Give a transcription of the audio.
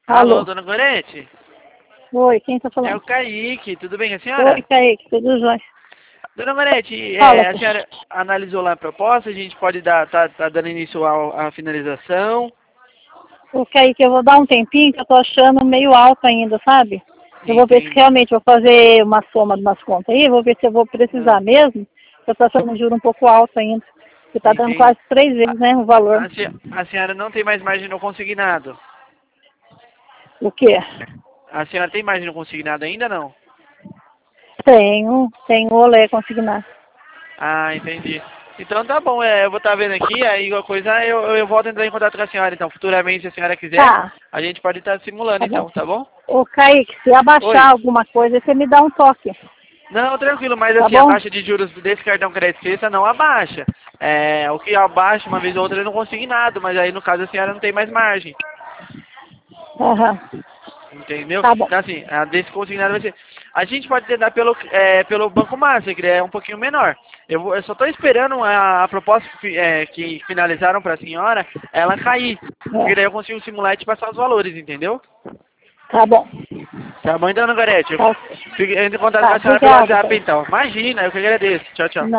Alô, Alô? dona Gorete? Oi, quem tá É falando? o Kaique, tudo bem com a senhora? Oi, Kaique, tudo jóia? Dona Gorete, Fala, a senhora analisou lá a proposta, a gente pode tá dando início à finalização. o Kaique, eu vou dar um tempinho que eu tô achando meio alto ainda, sabe? Eu vou ver se Entendi. realmente vou fazer uma soma de umas contas aí, vou ver se eu vou precisar Ah, mesmo. Eu tô achando um juro um pouco alto ainda, que tá dando entendi. quase 3 vezes, né, o valor. A senhora não tem mais margem no consignado. O quê? A senhora tem margem no consignado ainda não? Tenho olé consignar. Ah, entendi. Então tá bom, eu vou estar vendo aqui, aí qualquer coisa eu volto a entrar em contato com a senhora, então futuramente, se a senhora quiser, Tá, a gente pode estar simulando tá bom. então, tá bom? Ô, Kaique, se abaixar Oi. alguma coisa, você me dá um toque, Não, tranquilo, mas tá assim, a bom? taxa de juros desse cartão crédito sexta não abaixa. É, o que abaixa uma vez ou outra eu não consigo nada, mas aí no caso a senhora não tem mais margem. Aham, Entendeu? tá bom. Então assim, a desse consignado vai ser. A gente pode tentar pelo Banco Master, que é um pouquinho menor. Eu só estou esperando a proposta que finalizaram para a senhora, ela cair. Porque daí É, eu consigo simular e te passar os valores, entendeu? tá bom. Tá bom então, Ana Gorete? Tá, Eu entro em contato com tá, a senhora pelo obrigada, WhatsApp Kaique. então. Imagina, eu que agradeço. Tchau, tchau.